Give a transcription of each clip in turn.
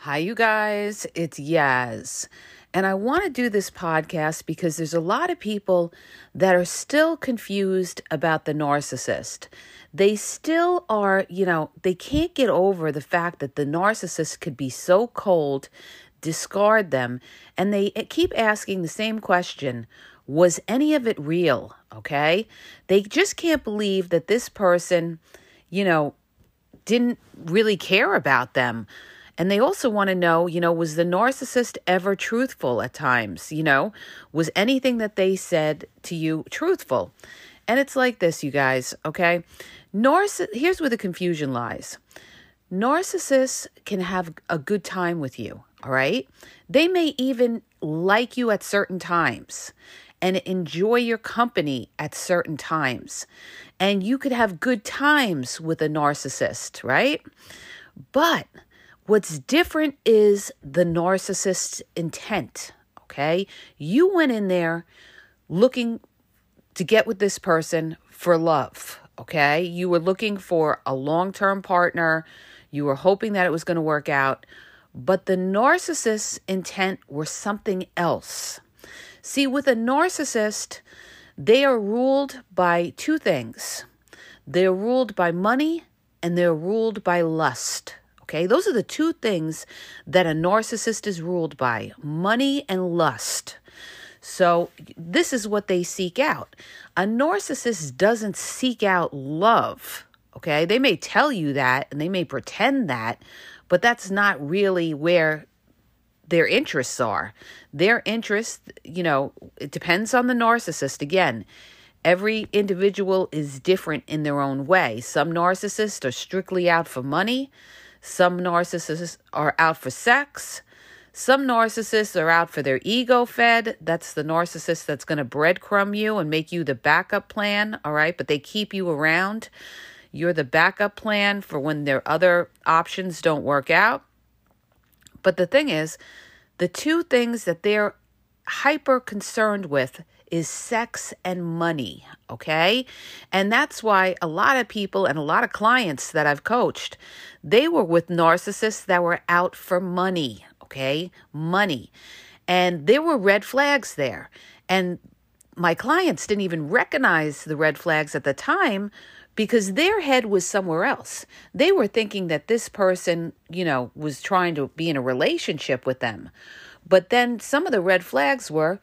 Hi, you guys. It's Yaz. And I want to do this podcast because there's a lot of people that are still confused about the narcissist. They still are, they can't get over the fact that the narcissist could be so cold, discard them, and they keep asking the same question. Was any of it real? Okay? They just can't believe that this person, didn't really care about them. And they also want to know, was the narcissist ever truthful at times? Was anything that they said to you truthful? And it's like this, you guys, okay? Here's where the confusion lies. Narcissists can have a good time with you, all right? They may even like you at certain times and enjoy your company at certain times. And you could have good times with a narcissist, right? But what's different is the narcissist's intent, okay? You went in there looking to get with this person for love, okay? You were looking for a long-term partner. You were hoping that it was going to work out. But the narcissist's intent was something else. See, with a narcissist, they are ruled by two things. They're ruled by money and they're ruled by lust. Okay, those are the two things that a narcissist is ruled by, money and lust. So this is what they seek out. A narcissist doesn't seek out love, okay? They may tell you that and they may pretend that, but that's not really where their interests are. Their interests, it depends on the narcissist. Again, every individual is different in their own way. Some narcissists are strictly out for money. Some narcissists are out for sex. Some narcissists are out for their ego fed. That's the narcissist that's going to breadcrumb you and make you the backup plan, all right? But they keep you around. You're the backup plan for when their other options don't work out. But the thing is, the two things that they're hyper concerned with is sex and money, okay? And that's why a lot of people and a lot of clients that I've coached, they were with narcissists that were out for money, okay? Money. And there were red flags there. And my clients didn't even recognize the red flags at the time because their head was somewhere else. They were thinking that this person, was trying to be in a relationship with them. But then some of the red flags were,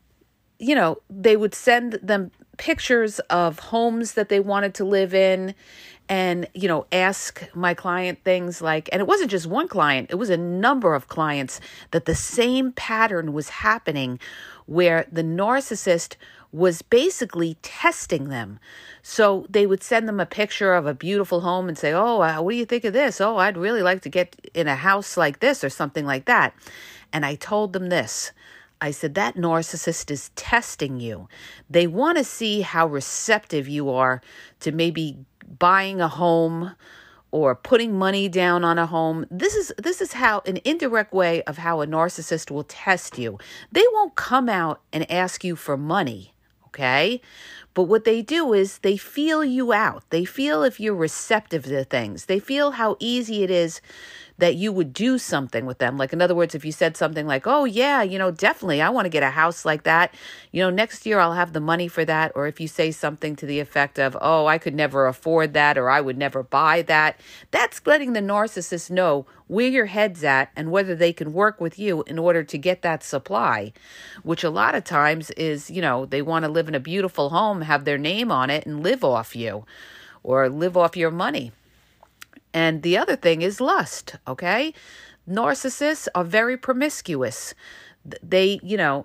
they would send them pictures of homes that they wanted to live in and, ask my client things like, and it wasn't just one client, it was a number of clients that the same pattern was happening where the narcissist was basically testing them. So they would send them a picture of a beautiful home and say, oh, what do you think of this? Oh, I'd really like to get in a house like this or something like that. And I told them this. I said, that narcissist is testing you. They want to see how receptive you are to maybe buying a home or putting money down on a home. This is how an indirect way of how a narcissist will test you. They won't come out and ask you for money, okay? But what they do is they feel you out. They feel if you're receptive to things. They feel how easy it is that you would do something with them. Like, in other words, if you said something like, oh, yeah, definitely, I want to get a house like that. Next year I'll have the money for that. Or if you say something to the effect of, oh, I could never afford that, or I would never buy that. That's letting the narcissist know where your head's at and whether they can work with you in order to get that supply, which a lot of times is, they want to live in a beautiful home, have their name on it, and live off you or live off your money. And the other thing is lust, okay? Narcissists are very promiscuous. They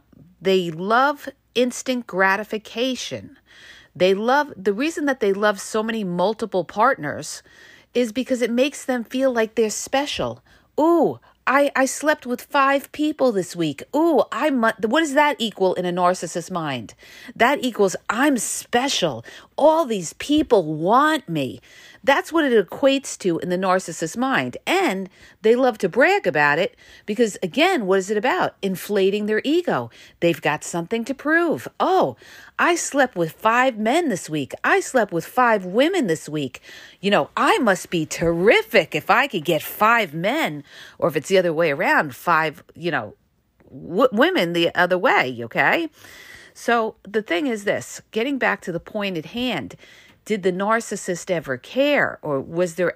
love instant gratification. The reason that they love so many multiple partners is because it makes them feel like they're special. Ooh, I slept with 5 people this week. Ooh, what does that equal in a narcissist's mind? That equals I'm special. All these people want me. That's what it equates to in the narcissist mind. And they love to brag about it because, again, what is it about? Inflating their ego. They've got something to prove. Oh, I slept with 5 men this week. I slept with 5 women this week. I must be terrific if I could get 5 men, or if it's the other way around, 5, women the other way, okay? So the thing is this, getting back to the point at hand, did the narcissist ever care? Or was there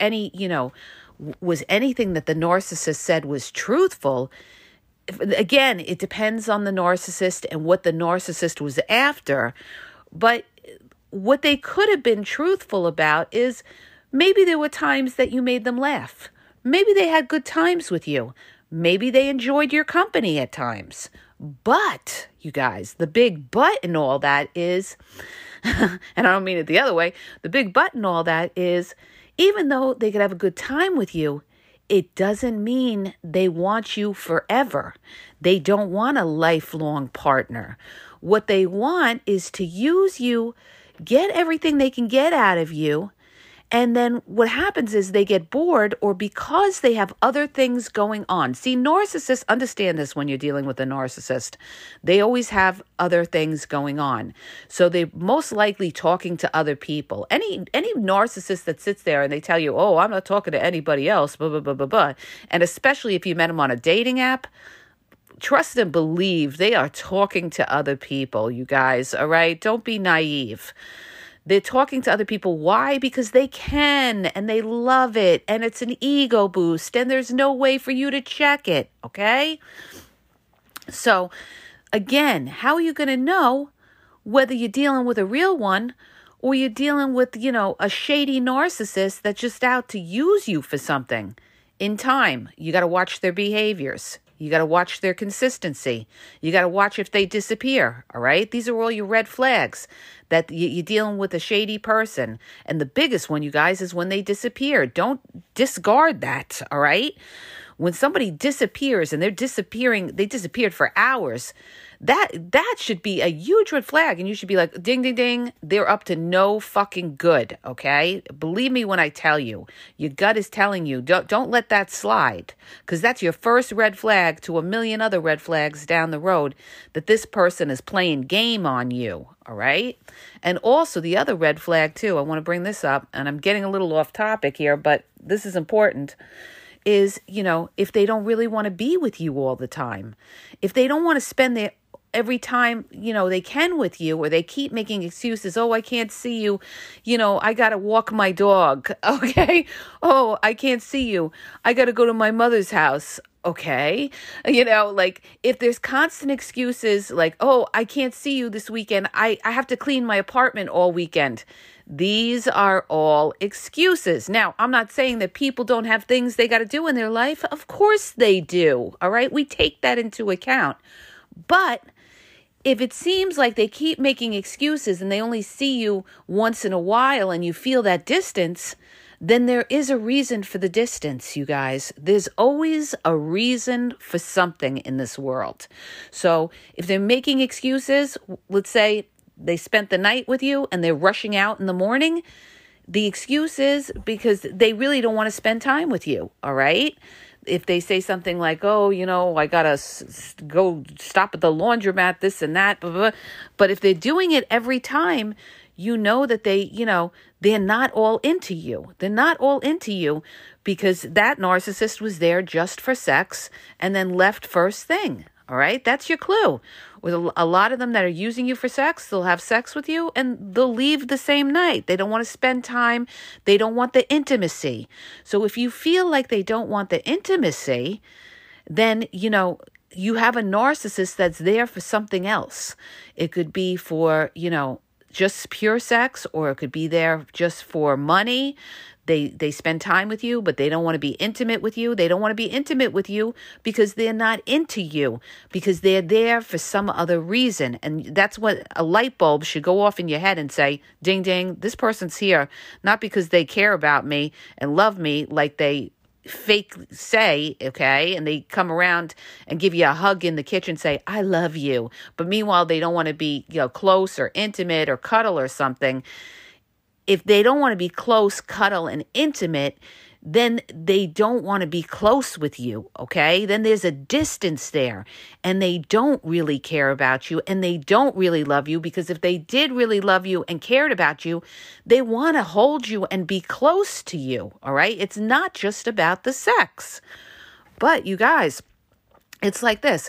was anything that the narcissist said was truthful? Again, it depends on the narcissist and what the narcissist was after. But what they could have been truthful about is maybe there were times that you made them laugh. Maybe they had good times with you. Maybe they enjoyed your company at times. But, you guys, the big but in all that is, and I don't mean it the other way, the big but in all that is, even though they could have a good time with you, it doesn't mean they want you forever. They don't want a lifelong partner. What they want is to use you, get everything they can get out of you, and then what happens is they get bored, or because they have other things going on. See, narcissists, understand this when you're dealing with a narcissist. They always have other things going on. So they're most likely talking to other people. Any narcissist that sits there and they tell you, oh, I'm not talking to anybody else, blah, blah, blah, blah, blah. And especially if you met them on a dating app, trust and believe they are talking to other people, you guys, all right? Don't be naive. They're talking to other people. Why? Because they can, and they love it, and it's an ego boost, and there's no way for you to check it, okay? So, again, how are you going to know whether you're dealing with a real one or you're dealing with, a shady narcissist that's just out to use you for something? In time, you got to watch their behaviors. You got to watch their consistency. You got to watch if they disappear, all right? These are all your red flags that you're dealing with a shady person. And the biggest one, you guys, is when they disappear. Don't discard that, all right? When somebody disappears and they disappeared for hours, that should be a huge red flag. And you should be like, ding, ding, ding, they're up to no fucking good, okay? Believe me when I tell you. Your gut is telling you, don't let that slide. Because that's your first red flag to a million other red flags down the road that this person is playing game on you, all right? And also the other red flag too, I want to bring this up, and I'm getting a little off topic here, but this is important, is, if they don't really want to be with you all the time, if they don't want to spend every time, they can with you, or they keep making excuses. Oh, I can't see you. I got to walk my dog. Okay. Oh, I can't see you. I got to go to my mother's house. Okay. If there's constant excuses like, oh, I can't see you this weekend. I have to clean my apartment all weekend. These are all excuses. Now, I'm not saying that people don't have things they got to do in their life. Of course they do. All right. We take that into account. But if it seems like they keep making excuses and they only see you once in a while and you feel that distance, then there is a reason for the distance, you guys. There's always a reason for something in this world. So if they're making excuses, let's say they spent the night with you and they're rushing out in the morning, the excuse is because they really don't want to spend time with you, all right? If they say something like, oh, I got to go stop at the laundromat, this and that, blah, blah, blah. But if they're doing it every time, that they're not all into you. They're not all into you because that narcissist was there just for sex and then left first thing. All right. That's your clue. With a lot of them that are using you for sex, they'll have sex with you and they'll leave the same night. They don't want to spend time. They don't want the intimacy. So if you feel like they don't want the intimacy, then, you have a narcissist that's there for something else. It could be for, just pure sex, or it could be there just for money. They spend time with you, but they don't want to be intimate with you. They don't want to be intimate with you because they're not into you, because they're there for some other reason. And that's what a light bulb should go off in your head and say, ding, ding, this person's here, not because they care about me and love me like they fake say, okay, and they come around and give you a hug in the kitchen, say, I love you. But meanwhile, they don't want to be, close or intimate or cuddle or something. if they don't want to be close, cuddle, and intimate, then they don't want to be close with you, okay? Then there's a distance there, and they don't really care about you, and they don't really love you, because if they did really love you and cared about you, they want to hold you and be close to you, all right? It's not just about the sex. But you guys, it's like this.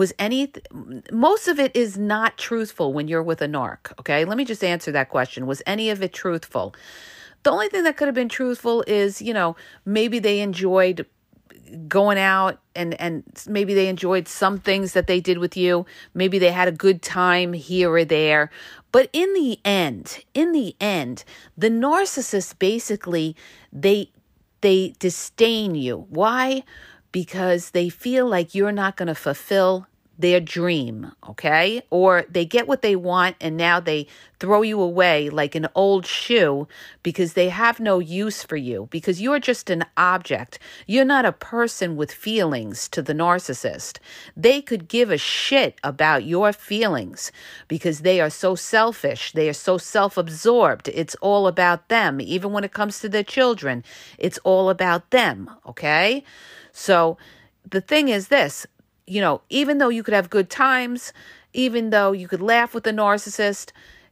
Most of it is not truthful when you're with a narc, okay? Let me just answer that question. Was any of it truthful? The only thing that could have been truthful is, maybe they enjoyed going out and maybe they enjoyed some things that they did with you. Maybe they had a good time here or there. But in the end, the narcissist basically, they disdain you. Why? Because they feel like you're not going to fulfill their dream, okay? Or they get what they want and now they throw you away like an old shoe because they have no use for you, because you're just an object. You're not a person with feelings to the narcissist. They could give a shit about your feelings because they are so selfish. They are so self-absorbed. It's all about them. Even when it comes to their children, it's all about them, okay? So the thing is this, even though you could have good times, even though you could laugh with the narcissist,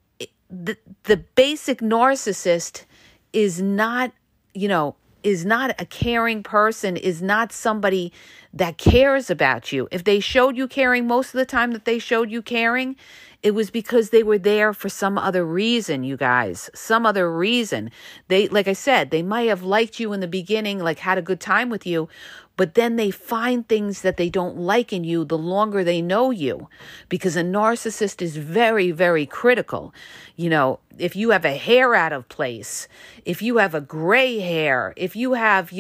the basic narcissist is not a caring person, is not somebody that cares about you. If they showed you caring, most of the time that they showed you caring, it was because they were there for some other reason, you guys, some other reason. Like I said, they might have liked you in the beginning, like had a good time with you, but then they find things that they don't like in you the longer they know you, because a narcissist is very, very critical. If you have a hair out of place, if you have a gray hair, if you have,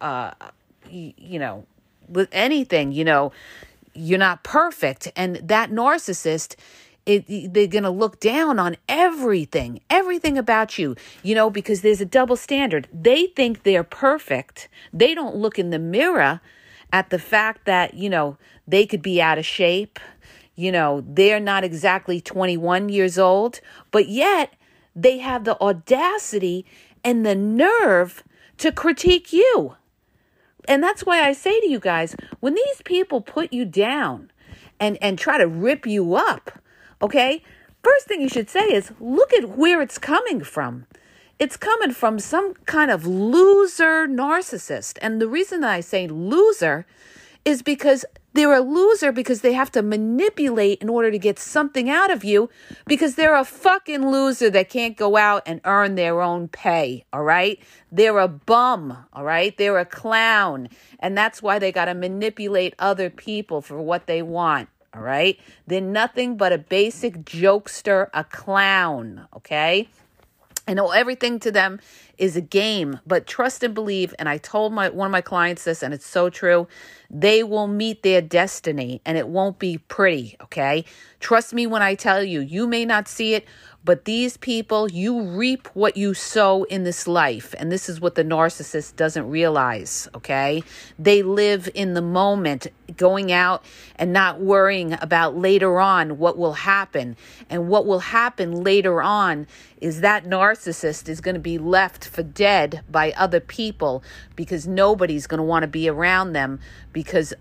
with anything, you're not perfect. And that narcissist, they're going to look down on everything about you, because there's a double standard. They think they're perfect. They don't look in the mirror at the fact that, they could be out of shape. They're not exactly 21 years old, but yet they have the audacity and the nerve to critique you. And that's why I say to you guys, when these people put you down and try to rip you up, okay, first thing you should say is, look at where it's coming from. It's coming from some kind of loser narcissist. And the reason that I say loser is because they're a loser because they have to manipulate in order to get something out of you, because they're a fucking loser that can't go out and earn their own pay, all right? They're a bum, all right? They're a clown. And that's why they got to manipulate other people for what they want. All right. They're nothing but a basic jokester, a clown. Okay. I know everything to them is a game, but trust and believe. And I told one of my clients this, and it's so true. They will meet their destiny, and it won't be pretty. Okay. Trust me when I tell you, you may not see it, but these people, you reap what you sow in this life. And this is what the narcissist doesn't realize, okay? They live in the moment, going out and not worrying about later on what will happen. And what will happen later on is that narcissist is going to be left for dead by other people, because nobody's going to want to be around them, because,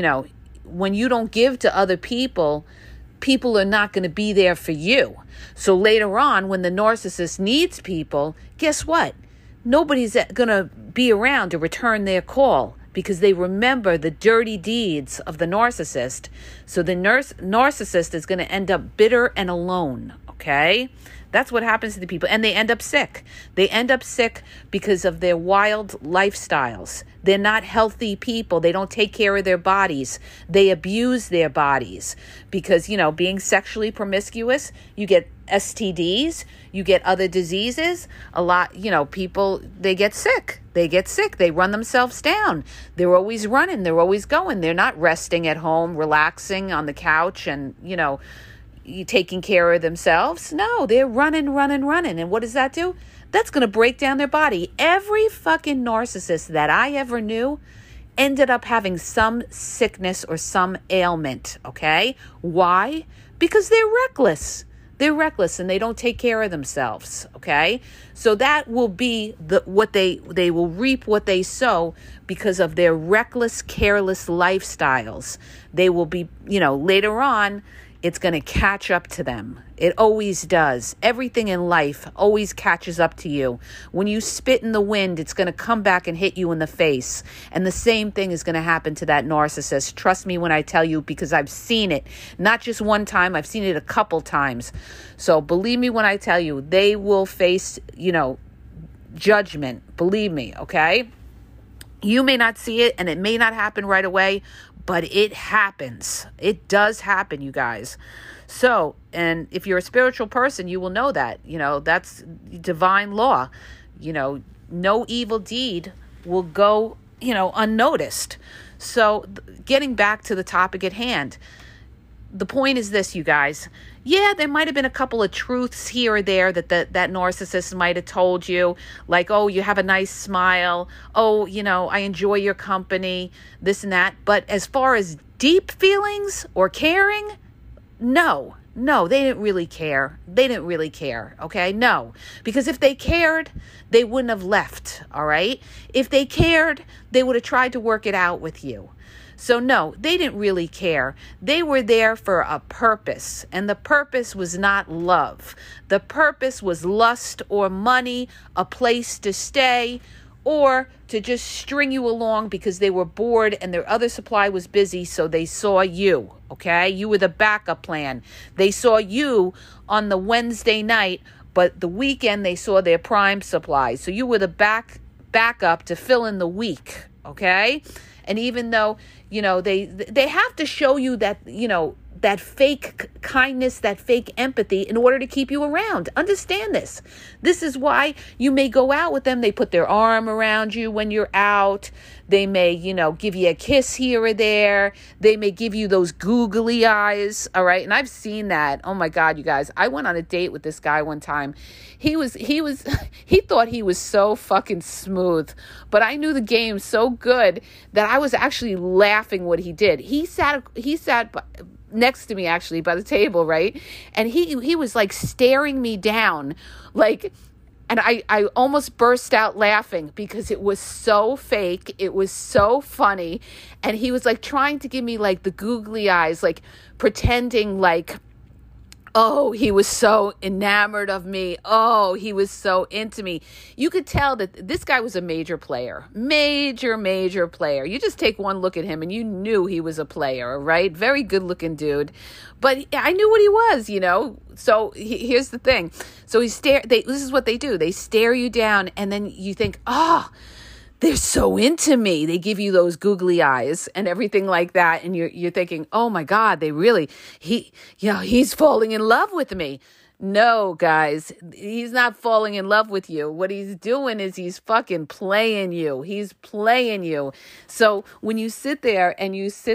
when you don't give to other people, people are not going to be there for you. So later on, when the narcissist needs people, guess what? Nobody's going to be around to return their call, because they remember the dirty deeds of the narcissist. So the narcissist is going to end up bitter and alone, okay? That's what happens to the people. And they end up sick. They end up sick because of their wild lifestyles. They're not healthy people. They don't take care of their bodies. They abuse their bodies because, being sexually promiscuous, you get STDs, you get other diseases. A lot, people, they get sick. They run themselves down. They're always running. They're always going. They're not resting at home, relaxing on the couch and, taking care of themselves. No, they're running. And what does that do? That's going to break down their body. Every fucking narcissist that I ever knew ended up having some sickness or some ailment, okay? Why? Because they're reckless. They're reckless and they don't take care of themselves, okay? So that will be what they will reap what they sow because of their reckless, careless lifestyles. They will be, later on, it's going to catch up to them. It always does. Everything in life always catches up to you. When you spit in the wind, it's going to come back and hit you in the face. And the same thing is going to happen to that narcissist. Trust me when I tell you, because I've seen it. Not just one time, I've seen it a couple times. So believe me when I tell you, they will face, judgment. Believe me, okay? You may not see it and it may not happen right away, but it happens. It does happen, you guys. So, and if you're a spiritual person, you will know that, that's divine law. No evil deed will go, unnoticed. So getting back to the topic at hand, the point is this, you guys. Yeah, there might have been a couple of truths here or there that narcissist might have told you, like, oh, you have a nice smile. Oh, I enjoy your company, this and that. But as far as deep feelings or caring, no, they didn't really care. Okay? No, because if they cared, they wouldn't have left, all right? If they cared, they would have tried to work it out with you. So no, they didn't really care. They were there for a purpose, and the purpose was not love. The purpose was lust or money, a place to stay, or to just string you along because they were bored and their other supply was busy, so they saw you, okay? You were the backup plan. They saw you on the Wednesday night, but the weekend they saw their prime supply. So you were the backup to fill in the week, okay? And even though, they have to show you that, that fake kindness, that fake empathy in order to keep you around. Understand this. This is why you may go out with them. They put their arm around you when you're out. They may, give you a kiss here or there. They may give you those googly eyes. All right. And I've seen that. Oh my God, you guys. I went on a date with this guy one time. He thought he was so fucking smooth, but I knew the game so good that I was actually laughing what he did. He sat next to me actually by the table, right? And he was like staring me down, like, and I almost burst out laughing because it was so fake. It was so funny. And he was like trying to give me like the googly eyes, like pretending like, oh, he was so enamored of me. Oh, he was so into me. You could tell that this guy was a major player. Major player. You just take one look at him and you knew he was a player, right? Very good looking dude. But I knew what he was, So here's the thing. So this is what they do. They stare you down and then you think, oh, they're so into me. They give you those googly eyes and everything like that. And you're thinking, oh my God, he's falling in love with me. No, guys, he's not falling in love with you. What he's doing is he's fucking playing you. He's playing you. So when you sit there and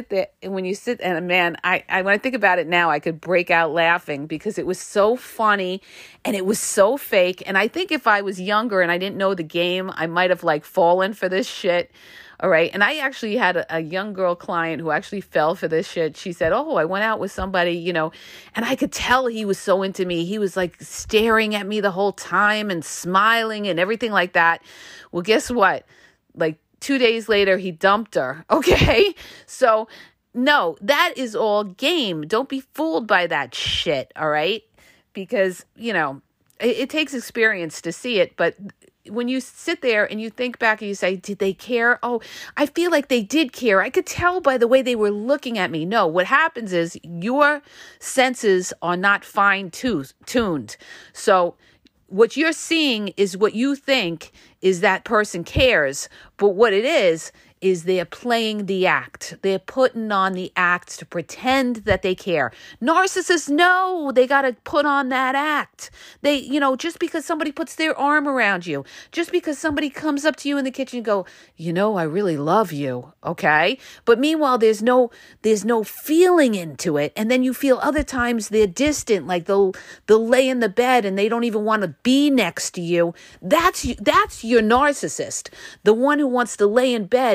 and man, when I think about it now, I could break out laughing because it was so funny and it was so fake. And I think if I was younger and I didn't know the game, I might have like fallen for this shit. All right. And I actually had a young girl client who actually fell for this shit. She said, oh, I went out with somebody, and I could tell he was so into me. He was like staring at me the whole time and smiling and everything like that. Well, guess what? Like 2 days later, he dumped her. Okay. So no, that is all game. Don't be fooled by that shit. All right. Because, it takes experience to see it, but when you sit there and you think back and you say, did they care? Oh, I feel like they did care. I could tell by the way they were looking at me. No, what happens is your senses are not fine-tuned. So what you're seeing is what you think is that person cares. But what it is they're playing the act. They're putting on the act to pretend that they care. Narcissists know they got to put on that act. They, just because somebody puts their arm around you, just because somebody comes up to you in the kitchen and go, I really love you. Okay. But meanwhile, there's no feeling into it. And then you feel other times they're distant, like they'll lay in the bed and they don't even want to be next to you. That's your narcissist. The one who wants to lay in bed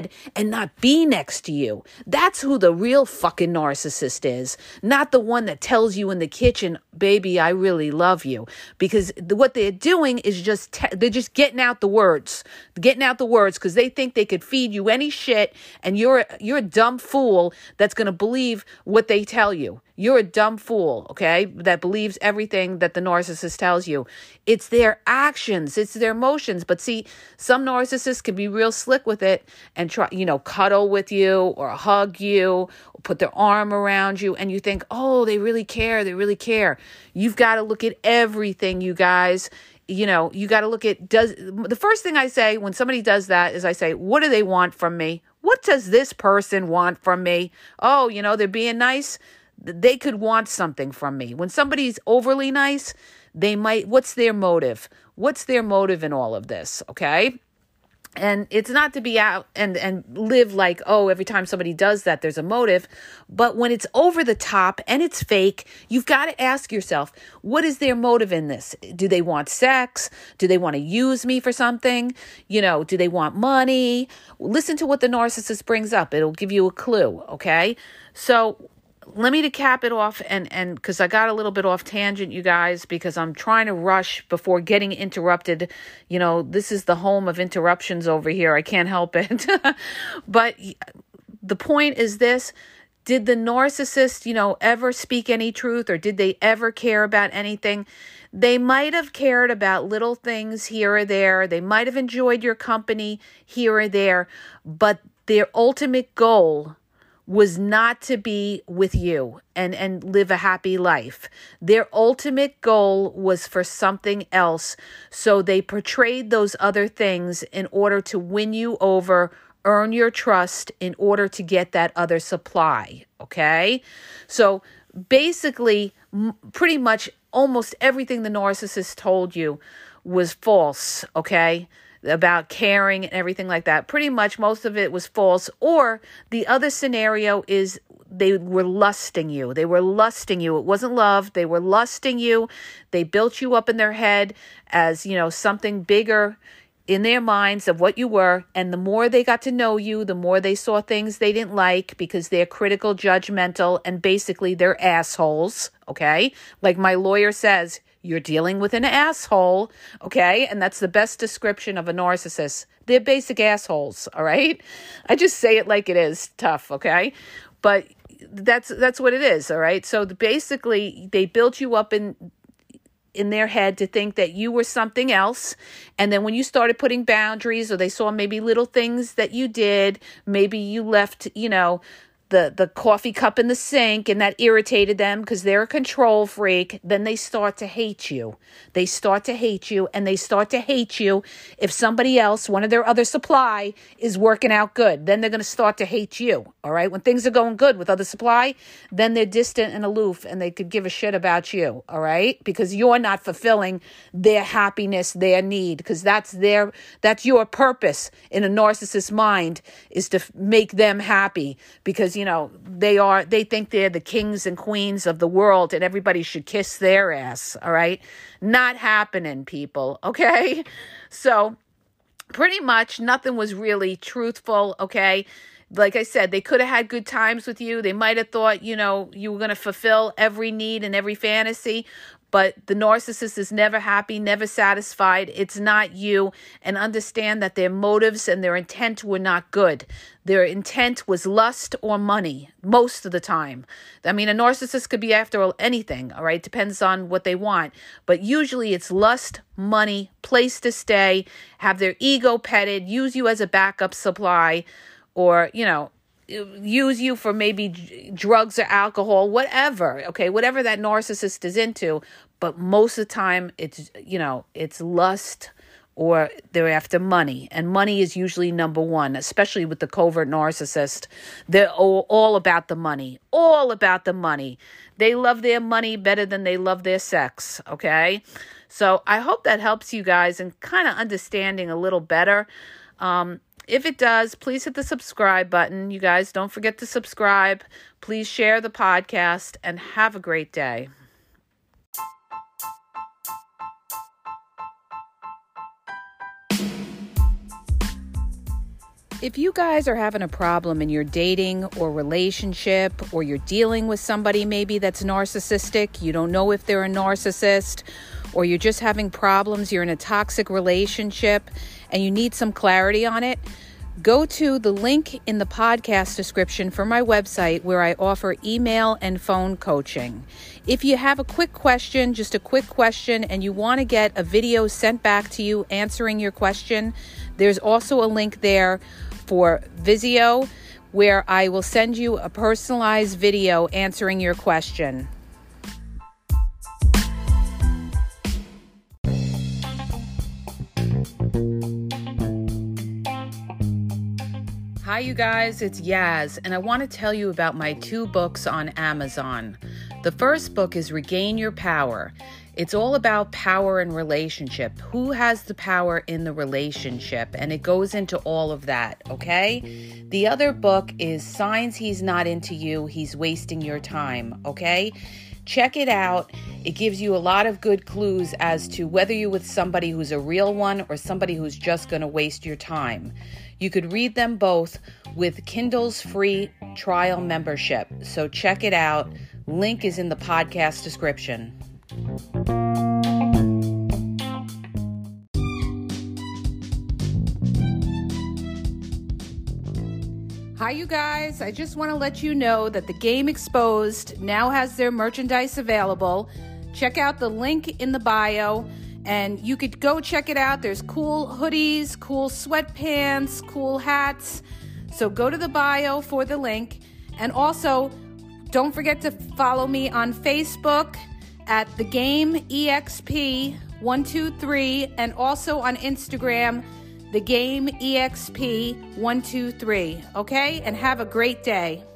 and not be next to you. That's who the real fucking narcissist is, not the one that tells you in the kitchen, baby, I really love you. Because what they're doing is they're just getting out the words because they think they could feed you any shit, and you're a dumb fool that's going to believe what they tell you. You're a dumb fool, okay, that believes everything that the narcissist tells you. It's their actions, it's their emotions. But see, some narcissists can be real slick with it and try, cuddle with you or hug you, or put their arm around you, and you think, oh, they really care, You've got to look at everything, you guys. You got to look at, the first thing I say when somebody does that is I say, what do they want from me? What does this person want from me? Oh, they're being nice. They could want something from me. When somebody's overly nice, what's their motive? What's their motive in all of this? Okay. And it's not to be out and live like, oh, every time somebody does that, there's a motive. But when it's over the top and it's fake, you've got to ask yourself, what is their motive in this? Do they want sex? Do they want to use me for something? Do they want money? Listen to what the narcissist brings up. It'll give you a clue. Okay. So let me to cap it off, and because I got a little bit off tangent, you guys, because I'm trying to rush before getting interrupted. This is the home of interruptions over here. I can't help it. But the point is this: did the narcissist, ever speak any truth, or did they ever care about anything? They might have cared about little things here or there. They might have enjoyed your company here or there, but their ultimate goal was not to be with you and live a happy life. Their ultimate goal was for something else. So they portrayed those other things in order to win you over, earn your trust in order to get that other supply. Okay? So basically, pretty much almost everything the narcissist told you was false. Okay? About caring and everything like that. Pretty much most of it was false. Or the other scenario is they were lusting you. It wasn't love. They were lusting you. They built you up in their head as, something bigger in their minds of what you were. And the more they got to know you, the more they saw things they didn't like because they're critical, judgmental, and basically they're assholes. Okay? Like my lawyer says, you're dealing with an asshole, okay? And that's the best description of a narcissist. They're basic assholes, all right? I just say it like it is, tough, okay? But that's what it is, all right? So basically, they built you up in their head to think that you were something else. And then when you started putting boundaries, or they saw maybe little things that you did, maybe you left, the coffee cup in the sink, and that irritated them because they're a control freak, then they start to hate you. They start to hate you, and they start to hate you if somebody else, one of their other supply, is working out good. Then they're going to start to hate you, all right? When things are going good with other supply, then they're distant and aloof, and they could give a shit about you, all right? Because you're not fulfilling their happiness, their need, because that's your purpose in a narcissist's mind, is to make them happy, because they think they're the kings and queens of the world and everybody should kiss their ass, all right? Not happening, people, okay? So pretty much nothing was really truthful, okay? Like I said, they could have had good times with you. They might have thought, you were going to fulfill every need and every fantasy, but the narcissist is never happy, never satisfied. It's not you. And understand that their motives and their intent were not good. Their intent was lust or money most of the time. I mean, a narcissist could be after anything, all right? Depends on what they want. But usually it's lust, money, place to stay, have their ego petted, use you as a backup supply, or, use you for maybe drugs or alcohol, whatever, okay, whatever that narcissist is into. But most of the time it's lust, or they're after money. And money is usually number one, especially with the covert narcissist. They're all about the money, They love their money better than they love their sex, okay? So I hope that helps you guys in kind of understanding a little better. If it does, please hit the subscribe button. You guys, don't forget to subscribe. Please share the podcast, and have a great day. If you guys are having a problem in your dating or relationship, or you're dealing with somebody maybe that's narcissistic, you don't know if they're a narcissist, or you're just having problems, you're in a toxic relationship, and you need some clarity on it, go to the link in the podcast description for my website where I offer email and phone coaching. If you have a quick question, just a quick question, and you want to get a video sent back to you answering your question, there's also a link there for Vizio where I will send you a personalized video answering your question. Hi, you guys, it's Yaz, and I want to tell you about my 2 books on Amazon. The first book is Regain Your Power. It's all about power and relationship. Who has the power in the relationship? And it goes into all of that, okay? The other book is Signs He's Not Into You, He's Wasting Your Time, okay? Check it out. It gives you a lot of good clues as to whether you're with somebody who's a real one or somebody who's just going to waste your time. You could read them both with Kindle's free trial membership. So check it out. Link is in the podcast description. Hi, you guys. I just want to let you know that the Game Exposed now has their merchandise available. Check out the link in the bio, and you could go check it out. There's cool hoodies, cool sweatpants, cool hats. So go to the bio for the link. And also, don't forget to follow me on Facebook at The Game EXP 123, and also on Instagram, The Game EXP 123. Okay? And have a great day.